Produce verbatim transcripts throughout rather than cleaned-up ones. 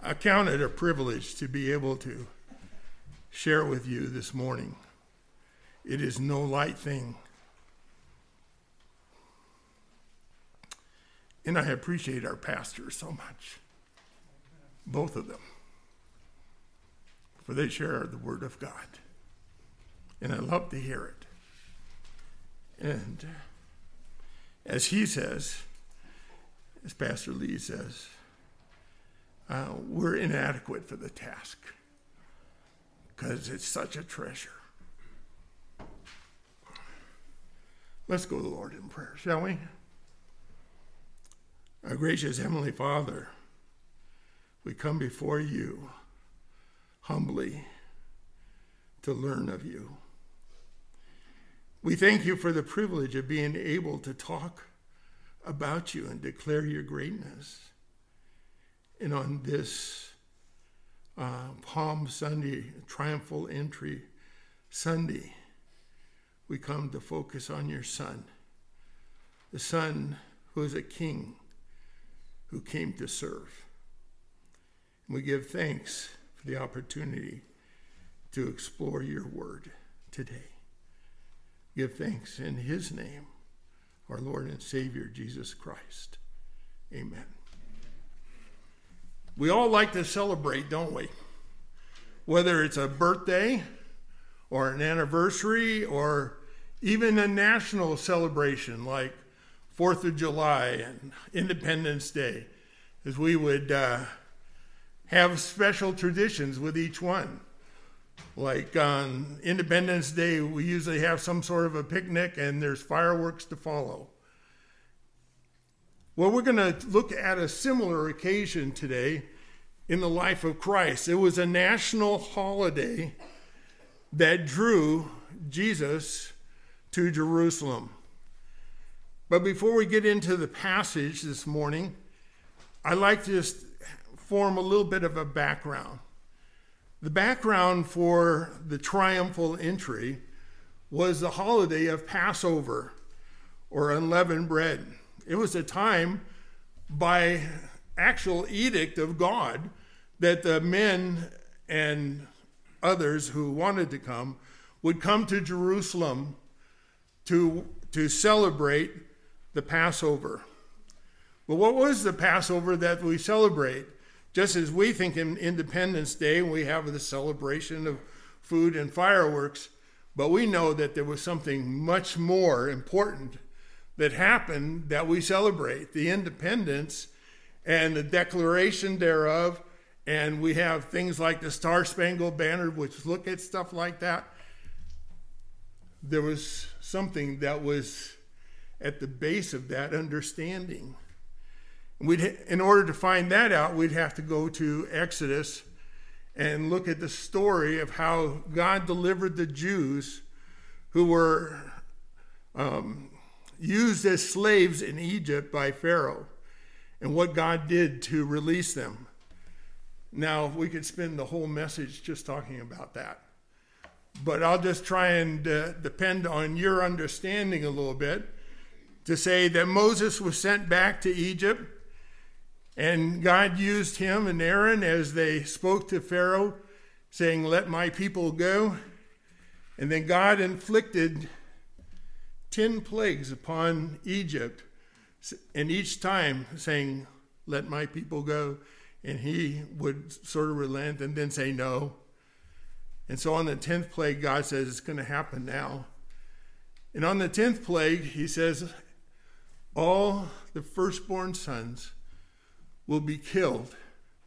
I count it a privilege to be able to share with you this morning. It is no light thing. And I appreciate our pastors so much, both of them, for they share the word of God. And I love to hear it. And as he says, as Pastor Lee says, uh, we're inadequate for the task because it's such a treasure. Let's go to the Lord in prayer, shall we? Our gracious Heavenly Father, we come before you humbly to learn of you. We thank you for the privilege of being able to talk about you and declare your greatness. And on this uh, Palm Sunday, Triumphal Entry Sunday, we come to focus on your Son, the Son who is a King who came to serve. And we give thanks for the opportunity to explore your word today. Give thanks in his name, our Lord and Savior, Jesus Christ. Amen. We all like to celebrate, don't we? Whether it's a birthday or an anniversary or even a national celebration like Fourth of July and Independence Day, as we would uh, have special traditions with each one. Like on Independence Day, we usually have some sort of a picnic and there's fireworks to follow. Well, we're going to look at a similar occasion today in the life of Christ. It was a national holiday that drew Jesus to Jerusalem. But before we get into the passage this morning, I'd like to just form a little bit of a background. The background for the triumphal entry was the holiday of Passover, or unleavened bread. It was a time, by actual edict of God, that the men and others who wanted to come would come to Jerusalem to, to celebrate the Passover. But what was the Passover that we celebrate? Just as we think in Independence Day, we have the celebration of food and fireworks, but we know that there was something much more important that happened that we celebrate, the independence and the declaration thereof. And we have things like the Star-Spangled Banner, which look at stuff like that. There was something that was at the base of that understanding. We'd, in order to find that out, we'd have to go to Exodus and look at the story of how God delivered the Jews who were um, used as slaves in Egypt by Pharaoh, and what God did to release them. Now, we could spend the whole message just talking about that, but I'll just try and uh, depend on your understanding a little bit to say that Moses was sent back to Egypt, and God used him and Aaron as they spoke to Pharaoh, saying, "Let my people go." And then God inflicted ten plagues upon Egypt, and each time saying, "Let my people go." And he would sort of relent and then say no. And so on the tenth plague, God says, it's going to happen now. And on the tenth plague, he says, all the firstborn sons will be killed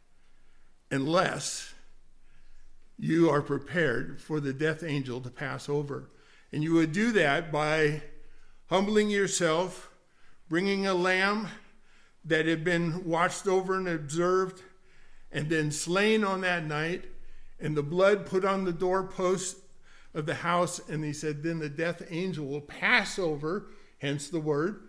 unless you are prepared for the death angel to pass over. And you would do that by humbling yourself, bringing a lamb that had been watched over and observed, and then slain on that night, and the blood put on the doorpost of the house. And he said, then the death angel will pass over, hence the word,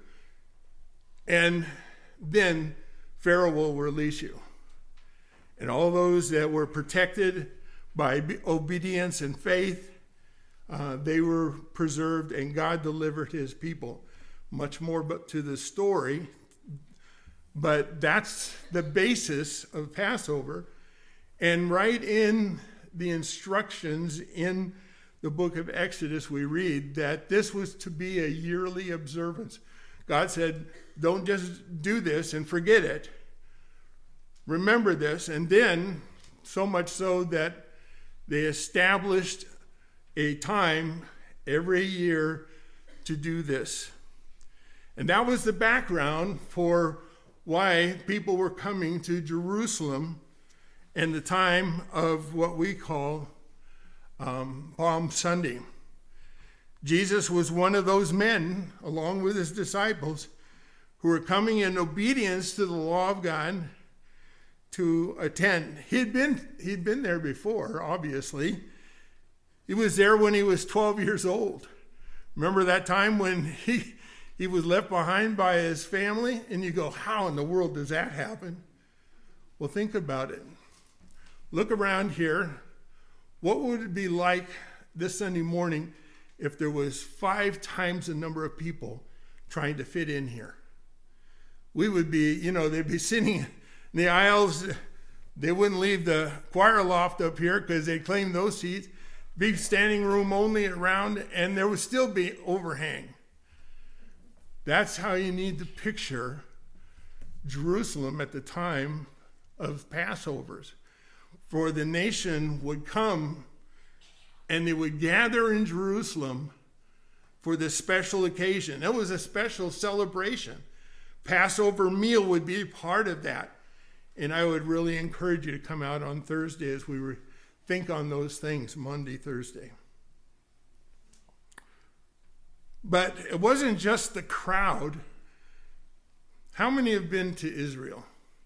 and then Pharaoh will release you. And all those that were protected by obedience and faith, uh, they were preserved, and God delivered his people. Much more but to the story, but that's the basis of Passover. And right in the instructions in the book of Exodus, we read that this was to be a yearly observance. God said, don't just do this and forget it. Remember this. And then, so much so that they established a time every year to do this. And that was the background for why people were coming to Jerusalem in the time of what we call um, Palm Sunday. Jesus was one of those men, along with his disciples, who were coming in obedience to the law of God to attend. He'd been, he'd been there before, obviously. He was there when he was twelve years old. Remember that time when he, he was left behind by his family? And you go, how in the world does that happen? Well, think about it. Look around here. What would it be like this Sunday morning if there was five times the number of people trying to fit in here? We would be, you know, they'd be sitting in the aisles. They wouldn't leave the choir loft up here because they'd claim those seats. Be standing room only around, and there would still be overhang. That's how you need to picture Jerusalem at the time of Passovers. For the nation would come and they would gather in Jerusalem for this special occasion. It was a special celebration. Passover meal would be part of that. And I would really encourage you to come out on Thursday as we re- think on those things, Monday, Thursday. But it wasn't just the crowd. How many have been to Israel?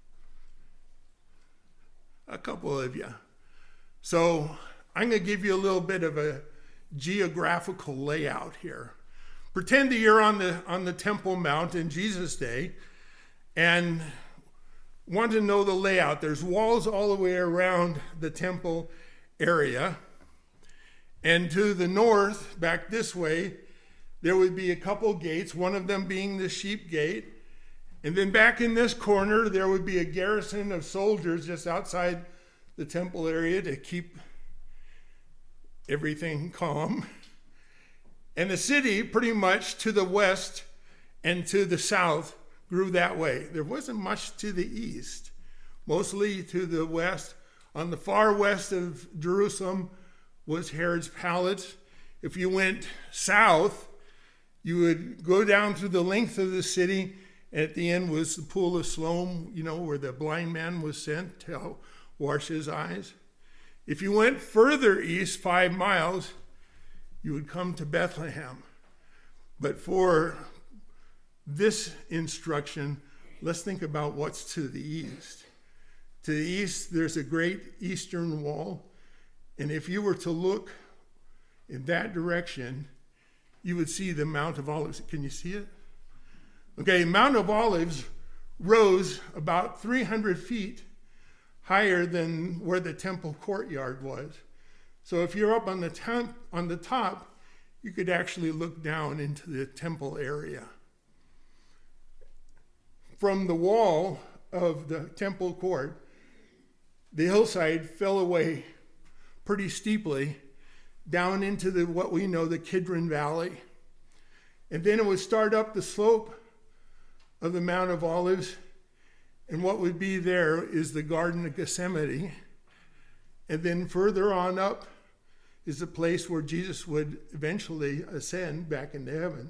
A couple of you. So I'm going to give you a little bit of a geographical layout here. Pretend that you're on the on the Temple Mount in Jesus' day and want to know the layout. There's walls all the way around the temple area. And to the north, back this way, there would be a couple gates, one of them being the Sheep Gate. And then back in this corner, there would be a garrison of soldiers just outside the temple area to keep everything calm. And the city, pretty much to the west and to the south, grew that way. There wasn't much to the east, mostly to the west. On the far west of Jerusalem was Herod's palace. If you went south, you would go down through the length of the city. At the end was the pool of Siloam, you know, where the blind man was sent to wash his eyes. If you went further east, five miles, you would come to Bethlehem. But for this instruction, let's think about what's to the east. To the east, there's a great eastern wall. And if you were to look in that direction, you would see the Mount of Olives. Can you see it? Okay, Mount of Olives rose about three hundred feet higher than where the temple courtyard was. So if you're up on the temp, on the top, you could actually look down into the temple area. From the wall of the temple court, the hillside fell away pretty steeply down into the what we know the Kidron Valley. And then it would start up the slope of the Mount of Olives, and what would be there is the Garden of Gethsemane. And then further on up is the place where Jesus would eventually ascend back into heaven.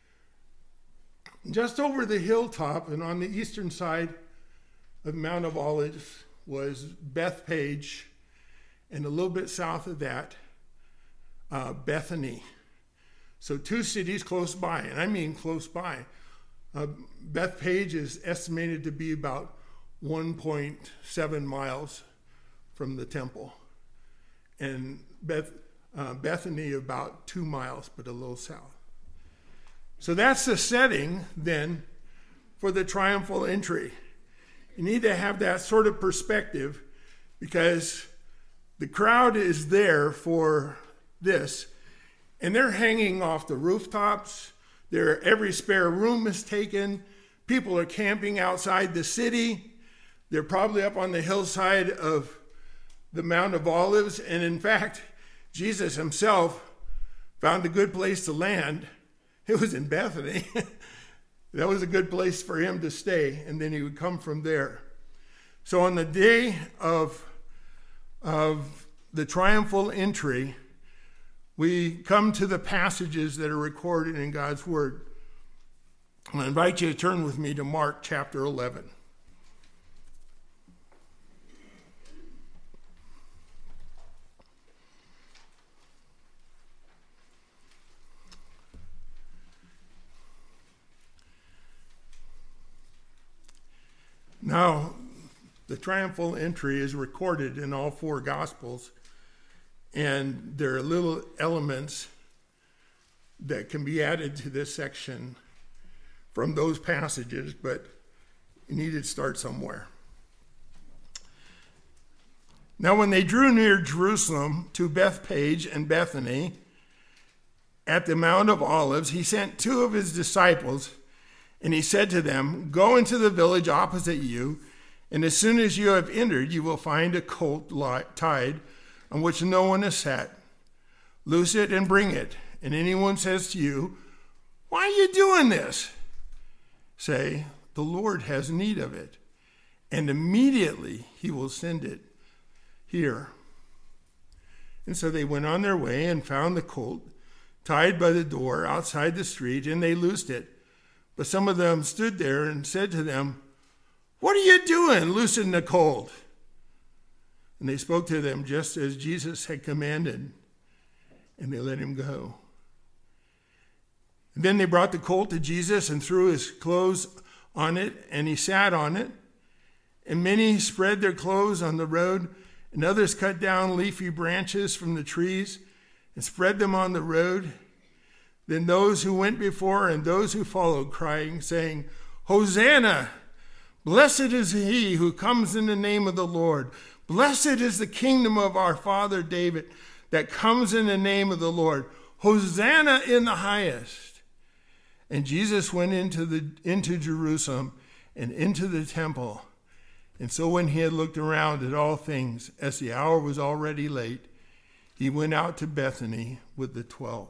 Just over the hilltop and on the eastern side of Mount of Olives was Bethpage, and a little bit south of that, uh, Bethany. So two cities close by, and I mean close by. Uh, Bethpage is estimated to be about one point seven miles from the temple, and Beth, uh, Bethany about two miles, but a little south. So that's the setting then for the triumphal entry. You need to have that sort of perspective because the crowd is there for this, and they're hanging off the rooftops. There, every spare room is taken. People are camping outside the city. They're probably up on the hillside of the Mount of Olives. And in fact, Jesus himself found a good place to land. It was in Bethany. That was a good place for him to stay, and then he would come from there. So on the day of, of the triumphal entry, we come to the passages that are recorded in God's Word. I invite you to turn with me to Mark chapter eleven. Now, the triumphal entry is recorded in all four Gospels, and there are little elements that can be added to this section from those passages, but you need to start somewhere. Now, when they drew near Jerusalem to Bethphage and Bethany at the Mount of Olives, he sent two of his disciples, and he said to them, "Go into the village opposite you, and as soon as you have entered, you will find a colt tied on which no one is sat. Loose it and bring it. And anyone says to you, 'Why are you doing this?' say, 'The Lord has need of it.' And immediately he will send it here." And so they went on their way and found the colt tied by the door outside the street, and they loosed it. But some of them stood there and said to them, "What are you doing, loosing the colt?" And they spoke to them just as Jesus had commanded, and they let him go. And then they brought the colt to Jesus and threw his clothes on it, and he sat on it. And many spread their clothes on the road, and others cut down leafy branches from the trees and spread them on the road. Then those who went before and those who followed, crying, saying, "Hosanna! Blessed is he who comes in the name of the Lord. Blessed is the kingdom of our father David that comes in the name of the Lord. Hosanna in the highest." And Jesus went into the into Jerusalem and into the temple. And so when he had looked around at all things, as the hour was already late, he went out to Bethany with the twelve.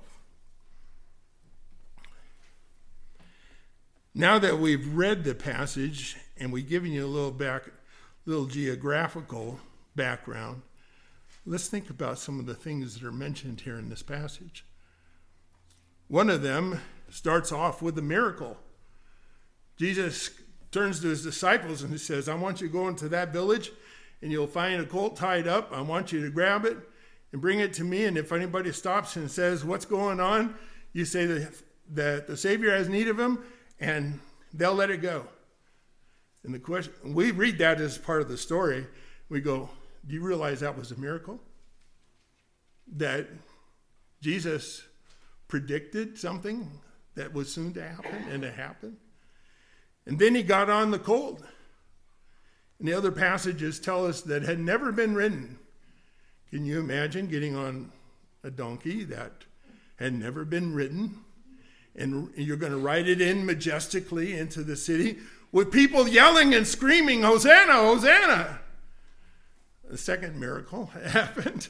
Now that we've read the passage and we've given you a little back, little geographical background, let's think about some of the things that are mentioned here in this passage. One of them starts off with a miracle. Jesus turns to his disciples and he says, "I want you to go into that village and you'll find a colt tied up. I want you to grab it and bring it to me. And if anybody stops and says, 'What's going on?' you say that, that the Savior has need of him, and they'll let it go." And the question, we read that as part of the story. We go, do you realize that was a miracle? That Jesus predicted something that was soon to happen, and it happened. And then he got on the colt. And the other passages tell us that had never been ridden. Can you imagine getting on a donkey that had never been ridden? And you're going to ride it in majestically into the city with people yelling and screaming, "Hosanna, Hosanna!" The second miracle happened.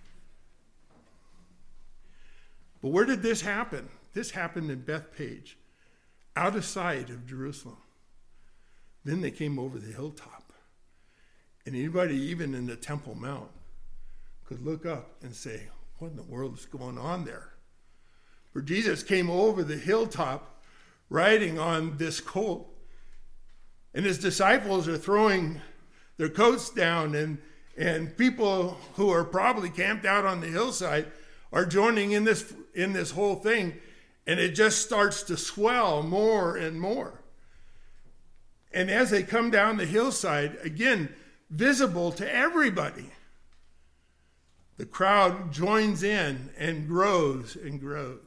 But where did this happen? This happened in Bethphage, out of sight of Jerusalem. Then they came over the hilltop. And anybody, even in the Temple Mount, could look up and say, "What in the world is going on there?" For Jesus came over the hilltop riding on this colt. And his disciples are throwing their coats down, and, and people who are probably camped out on the hillside are joining in this, in this whole thing. And it just starts to swell more and more. And as they come down the hillside, again, visible to everybody, the crowd joins in and grows and grows.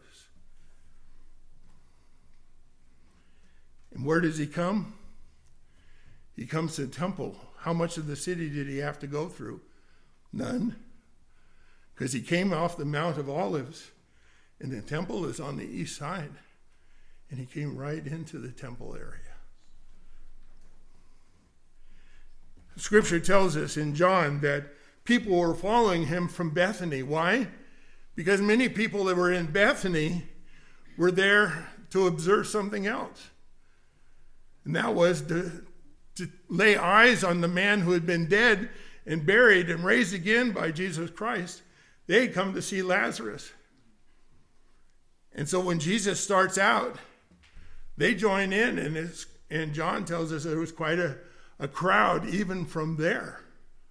And where does he come? He comes to the temple. How much of the city did he have to go through? None. Because he came off the Mount of Olives, and the temple is on the east side. And he came right into the temple area. Scripture tells us in John that people were following him from Bethany. Why? Because many people that were in Bethany were there to observe something else. And that was to, to lay eyes on the man who had been dead and buried and raised again by Jesus Christ. They had come to see Lazarus. And so when Jesus starts out, they join in, and, it's, and John tells us there was quite a, a crowd even from there.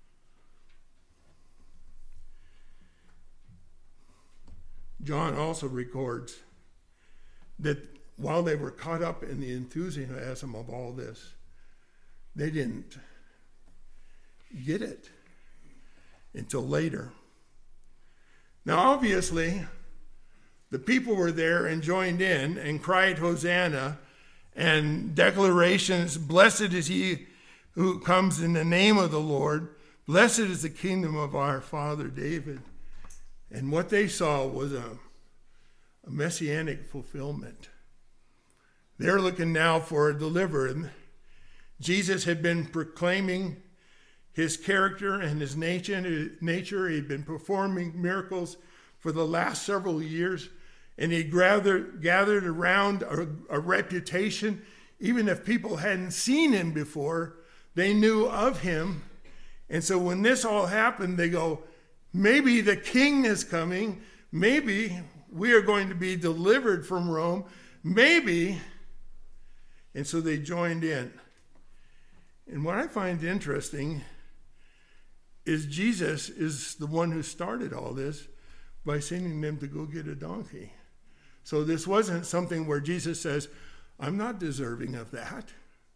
John also records that while they were caught up in the enthusiasm of all this, they didn't get it until later. Now, obviously, the people were there and joined in and cried Hosanna, and declarations, blessed is he who comes in the name of the Lord, blessed is the kingdom of our father David. And what they saw was a, a messianic fulfillment. They're looking now for a deliverer. Jesus had been proclaiming his character and his nature. nature. He'd been performing miracles for the last several years, and he gathered, gathered around a, a reputation. Even if people hadn't seen him before, they knew of him. And so when this all happened, they go, maybe the king is coming. Maybe we are going to be delivered from Rome. Maybe. And so they joined in. And what I find interesting is Jesus is the one who started all this by sending them to go get a donkey. So this wasn't something where Jesus says, I'm not deserving of that.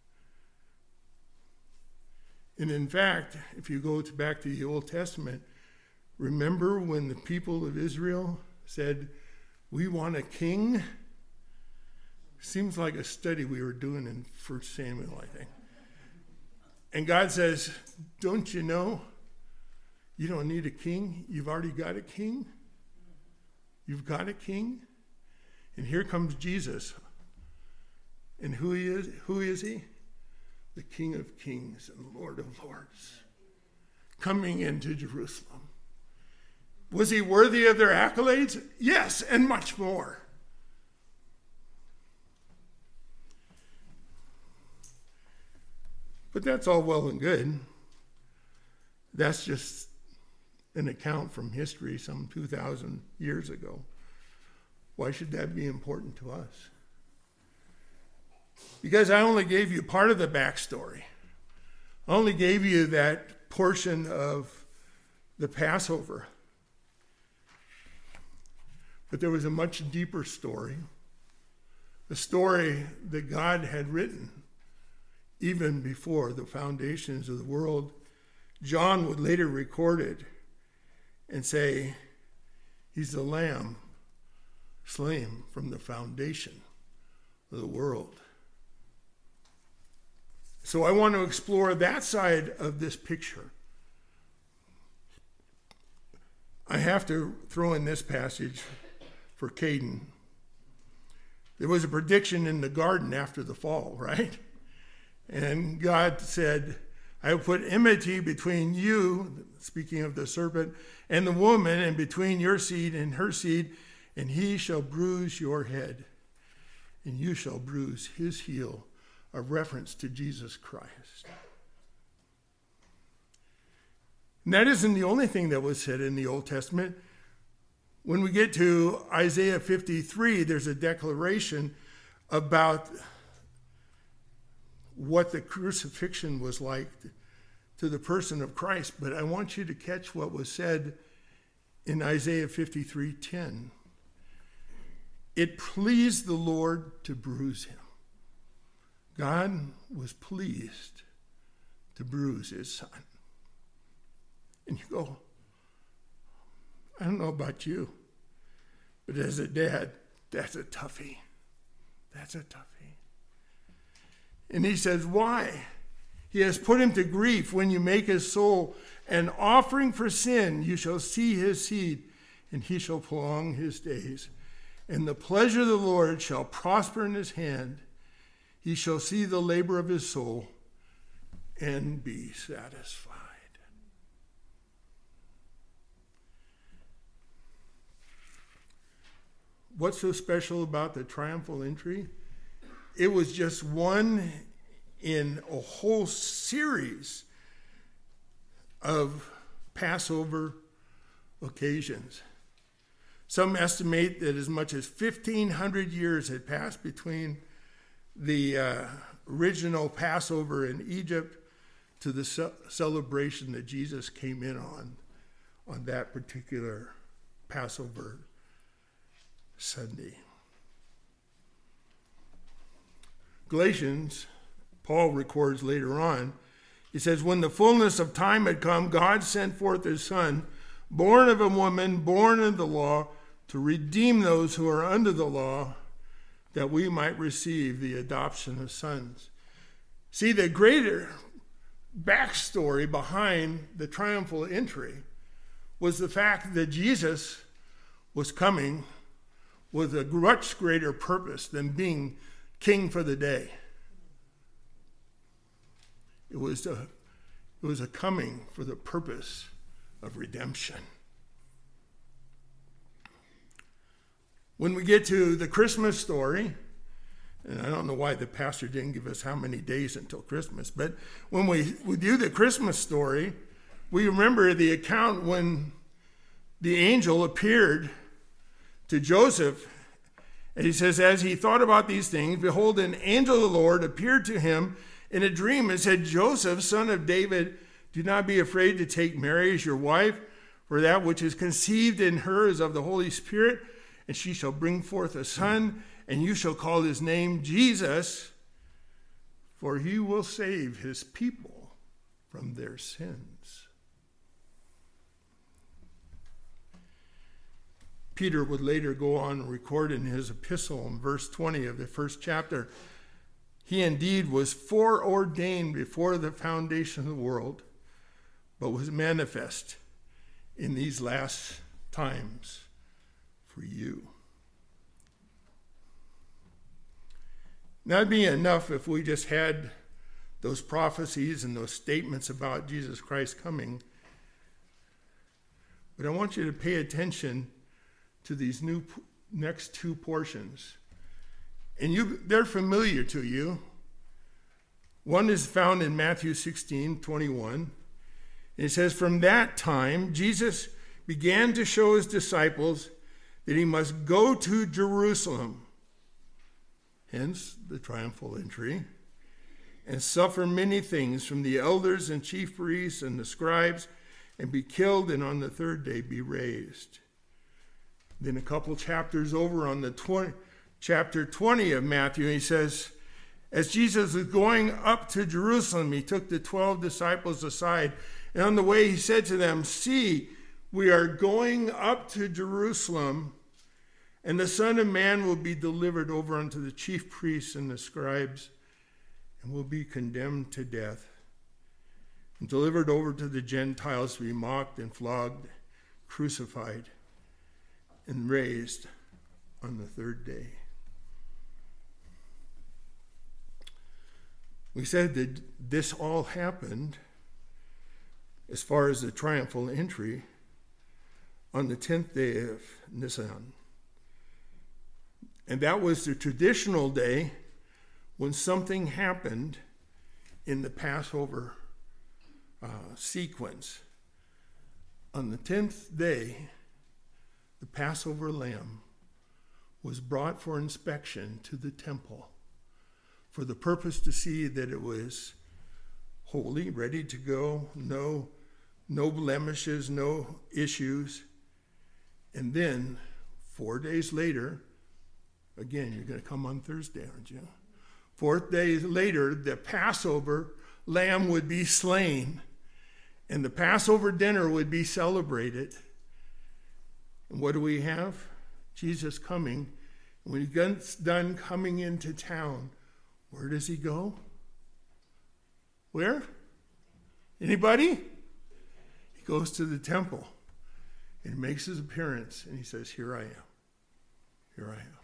And in fact, if you go to back to the Old Testament, remember when the people of Israel said, we want a king? Seems like a study we were doing in First Samuel, I think. And God says, don't you know you don't need a king? You've already got a king. You've got a king. And here comes Jesus. And who he is, who is he? The King of Kings and Lord of Lords, coming into Jerusalem. Was he worthy of their accolades? Yes, and much more. But that's all well and good. That's just an account from history some two thousand years ago. Why should that be important to us? Because I only gave you part of the backstory. I only gave you that portion of the Passover. But there was a much deeper story, a story that God had written even before the foundations of the world. John would later record it and say, he's the Lamb slain from the foundation of the world. So I want to explore that side of this picture. I have to throw in this passage for Caden. There was a prediction in the garden after the fall, right? And God said, I will put enmity between you, speaking of the serpent, and the woman, and between your seed and her seed, and he shall bruise your head, and you shall bruise his heel, a reference to Jesus Christ. And that isn't the only thing that was said in the Old Testament. When we get to Isaiah fifty-three, there's a declaration about what the crucifixion was like to the person of Christ. But I want you to catch what was said in Isaiah fifty-three ten. It pleased the Lord to bruise him. God was pleased to bruise his son. And you go, I don't know about you, but as a dad, that's a toughie. That's a toughie. And he says, why? He has put him to grief when you make his soul an offering for sin. You shall see his seed, and he shall prolong his days. And the pleasure of the Lord shall prosper in his hand. He shall see the labor of his soul and be satisfied. what's so special about the triumphal entry? It was just one in a whole series of Passover occasions. Some estimate that as much as fifteen hundred years had passed between the uh, original Passover in Egypt to the ce- celebration that Jesus came in on, on that particular Passover Sunday. Galatians, Paul records later on, he says, when the fullness of time had come, God sent forth his Son, born of a woman, born of the law, to redeem those who are under the law, that we might receive the adoption of sons. See, the greater backstory behind the triumphal entry was the fact that Jesus was coming with a much greater purpose than being king for the day. It was a, it was a coming for the purpose of redemption. When we get to the Christmas story, and I don't know why the pastor didn't give us how many days until Christmas, but when we, we do the Christmas story, we remember the account when the angel appeared to Joseph, and he says, as he thought about these things, behold, an angel of the Lord appeared to him in a dream and said, Joseph, son of David, do not be afraid to take Mary as your wife, for that which is conceived in her is of the Holy Spirit, and she shall bring forth a son, and you shall call his name Jesus, for he will save his people from their sins. Peter would later go on and record in his epistle in verse twenty of the first chapter, he indeed was foreordained before the foundation of the world, but was manifest in these last times for you. That'd be enough if we just had those prophecies and those statements about Jesus Christ coming. But I want you to pay attention to these new next two portions. And you, they're familiar to you. One is found in Matthew sixteen twenty-one. It says, from that time, Jesus began to show his disciples that he must go to Jerusalem, hence the triumphal entry, and suffer many things from the elders and chief priests and the scribes, and be killed, and on the third day be raised. Then a couple chapters over on the twenty, chapter twenty of Matthew, he says, as Jesus was going up to Jerusalem, he took the twelve disciples aside, and on the way he said to them, see, we are going up to Jerusalem, and the Son of Man will be delivered over unto the chief priests and the scribes, and will be condemned to death, and delivered over to the Gentiles to be mocked and flogged, crucified, and raised on the third day. We said that this all happened, as far as the triumphal entry, on the tenth day of Nisan. And that was the traditional day when something happened in the Passover uh, sequence. On the tenth day, the Passover lamb was brought for inspection to the temple for the purpose to see that it was holy, ready to go, no, no blemishes, no issues. And then four days later, again, you're going to come on Thursday, aren't you? Fourth day later, the Passover lamb would be slain, and the Passover dinner would be celebrated. And what do we have? Jesus coming. When he gets done coming into town, where does he go? Where? Anybody? He goes to the temple and makes his appearance, and he says, here I am. Here I am.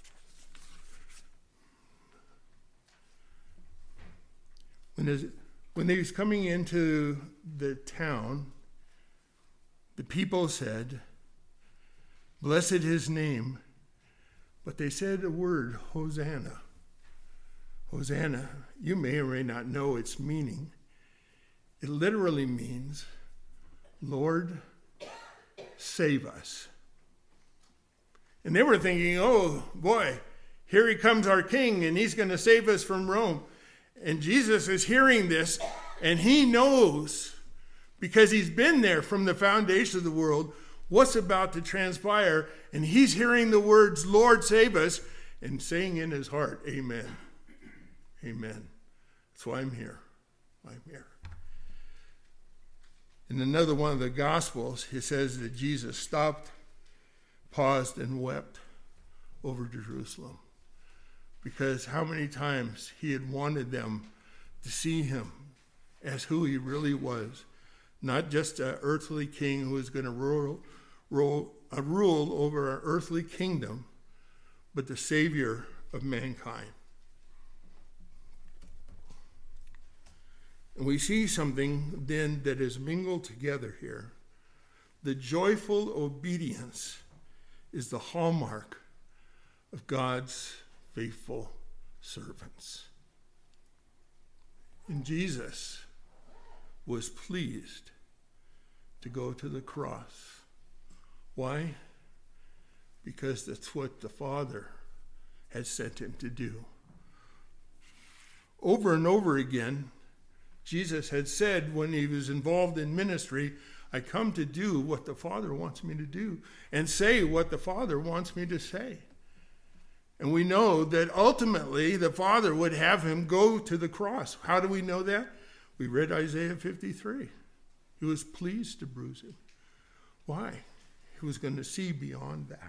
When his, when he was coming into the town, the people said, "Blessed his name." But they said a word, Hosanna. Hosanna, you may or may not know its meaning. It literally means, Lord, save us. And they were thinking, oh boy, here he comes our king and he's going to save us from Rome. And Jesus is hearing this and he knows, because he's been there from the foundation of the world, what's about to transpire. And he's hearing the words, Lord, save us, and saying in his heart, amen. Amen. That's why I'm here. I'm here. In another one of the Gospels, it says that Jesus stopped, paused, and wept over Jerusalem. Because how many times he had wanted them to see him as who he really was. Not just an earthly king who was going to rule, rule, uh, rule over an earthly kingdom, but the Savior of mankind. And we see something then that is mingled together here. The joyful obedience is the hallmark of God's faithful servants. And Jesus was pleased to go to the cross. Why? Because that's what the Father had sent him to do. Over and over again, Jesus had said when he was involved in ministry, I come to do what the Father wants me to do and say what the Father wants me to say. And we know that ultimately the Father would have him go to the cross. How do we know that? We read Isaiah fifty-three. He was pleased to bruise him. Why? He was going to see beyond that.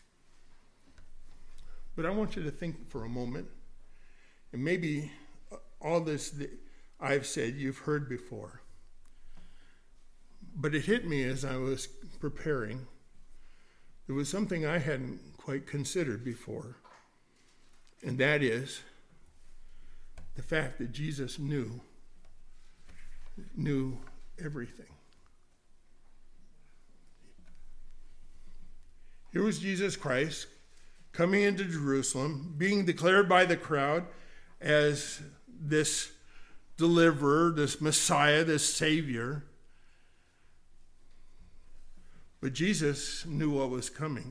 But I want you to think for a moment, and maybe all this that I've said you've heard before. But it hit me as I was preparing. There was something I hadn't quite considered before, and that is the fact that Jesus knew, knew everything. Here was Jesus Christ coming into Jerusalem, being declared by the crowd as this deliverer, this Messiah, this Savior. But Jesus knew what was coming.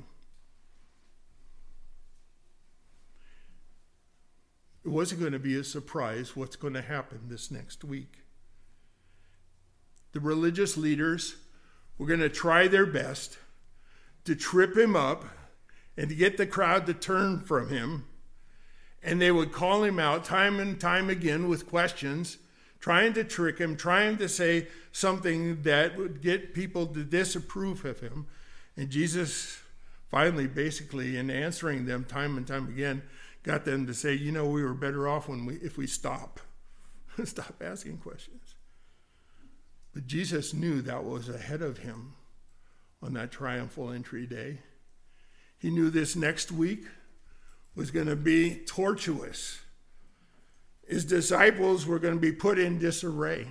It wasn't going to be a surprise what's going to happen this next week. The religious leaders were going to try their best to trip him up and to get the crowd to turn from him. And they would call him out time and time again with questions, trying to trick him, trying to say something that would get people to disapprove of him. And Jesus finally, basically, in answering them time and time again, got them to say, you know, we were better off when we if we stop. Stop asking questions. But Jesus knew that was ahead of him on that triumphal entry day. He knew this next week was going to be tortuous. His disciples were going to be put in disarray.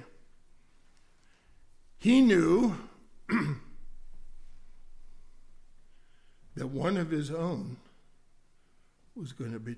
He knew that one of his own was going to be